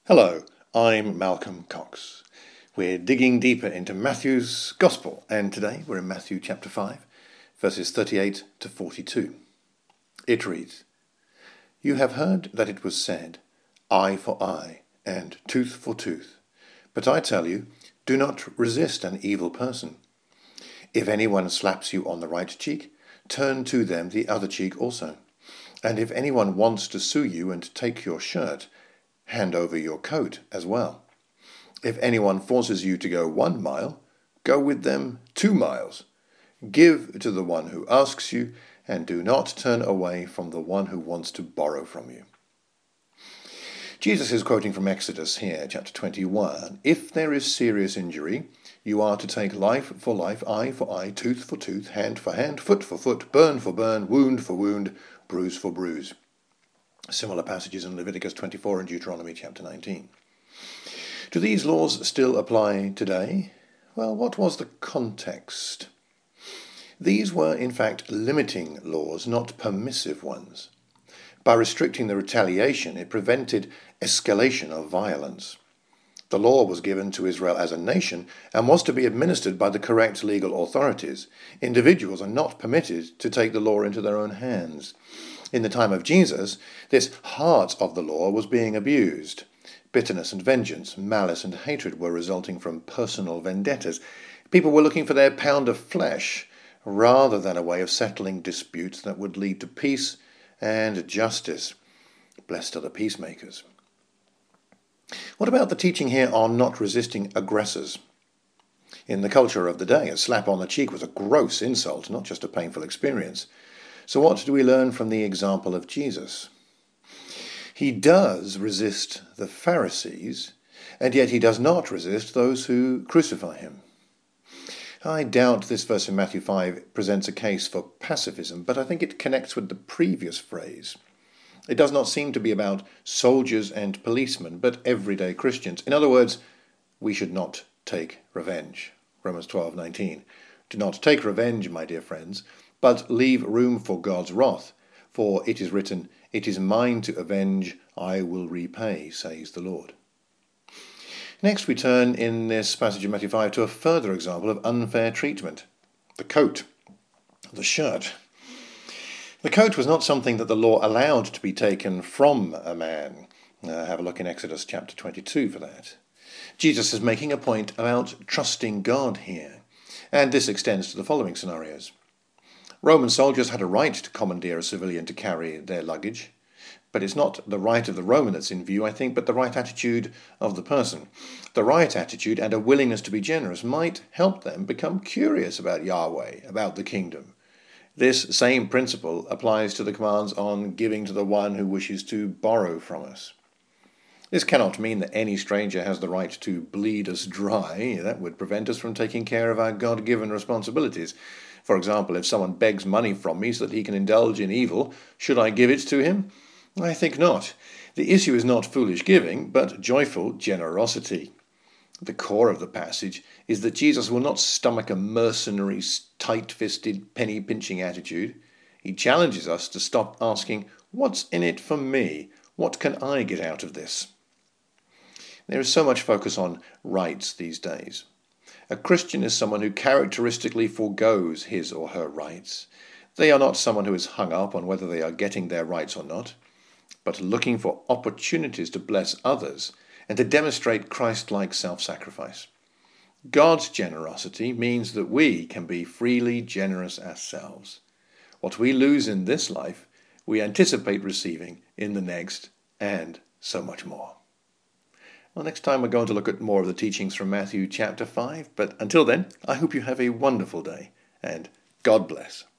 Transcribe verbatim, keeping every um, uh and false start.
Hello, I'm Malcolm Cox. We're digging deeper into Matthew's Gospel, and today we're in Matthew chapter five, verses thirty-eight to forty-two. It reads, "You have heard that it was said, eye for eye, and tooth for tooth. But I tell you, do not resist an evil person. If anyone slaps you on the right cheek, turn to them the other cheek also. And if anyone wants to sue you and take your shirt, hand over your coat as well. If anyone forces you to go one mile, go with them two miles. Give to the one who asks you, and do not turn away from the one who wants to borrow from you." Jesus is quoting from Exodus here, chapter twenty-one. If there is serious injury, you are to take life for life, eye for eye, tooth for tooth, hand for hand, foot for foot, burn for burn, wound for wound, bruise for bruise. Similar passages in Leviticus twenty-four and Deuteronomy chapter nineteen. Do these laws still apply today? Well, what was the context? These were, in fact, limiting laws, not permissive ones. By restricting the retaliation, it prevented escalation of violence. The law was given to Israel as a nation and was to be administered by the correct legal authorities. Individuals are not permitted to take the law into their own hands. In the time of Jesus, this heart of the law was being abused. Bitterness and vengeance, malice and hatred were resulting from personal vendettas. People were looking for their pound of flesh rather than a way of settling disputes that would lead to peace and justice. Blessed are the peacemakers. What about the teaching here on not resisting aggressors? In the culture of the day, a slap on the cheek was a gross insult, not just a painful experience. So what do we learn from the example of Jesus? He does resist the Pharisees, and yet he does not resist those who crucify him. I doubt this verse in Matthew five presents a case for pacifism, but I think it connects with the previous phrase. It does not seem to be about soldiers and policemen, but everyday Christians. In other words, we should not take revenge. Romans twelve nineteen. Do not take revenge, my dear friends, but leave room for God's wrath. For it is written, "It is mine to avenge, I will repay, says the Lord." Next we turn in this passage of Matthew five to a further example of unfair treatment. The coat, the shirt. The coat was not something that the law allowed to be taken from a man. Uh, have a look in Exodus chapter twenty-two for that. Jesus is making a point about trusting God here, and this extends to the following scenarios. Roman soldiers had a right to commandeer a civilian to carry their luggage, but it's not the right of the Roman that's in view, I think, but the right attitude of the person. The right attitude and a willingness to be generous might help them become curious about Yahweh, about the kingdom. This same principle applies to the commands on giving to the one who wishes to borrow from us. This cannot mean that any stranger has the right to bleed us dry. That would prevent us from taking care of our God-given responsibilities. For example, if someone begs money from me so that he can indulge in evil, should I give it to him? I think not. The issue is not foolish giving, but joyful generosity. The core of the passage is that Jesus will not stomach a mercenary, tight-fisted, penny-pinching attitude. He challenges us to stop asking, "What's in it for me? What can I get out of this?" There is so much focus on rights these days. A Christian is someone who characteristically forgoes his or her rights. They are not someone who is hung up on whether they are getting their rights or not, but looking for opportunities to bless others and to demonstrate Christ-like self-sacrifice. God's generosity means that we can be freely generous ourselves. What we lose in this life, we anticipate receiving in the next, and so much more. Well, next time we're going to look at more of the teachings from Matthew chapter five, but until then, I hope you have a wonderful day, and God bless.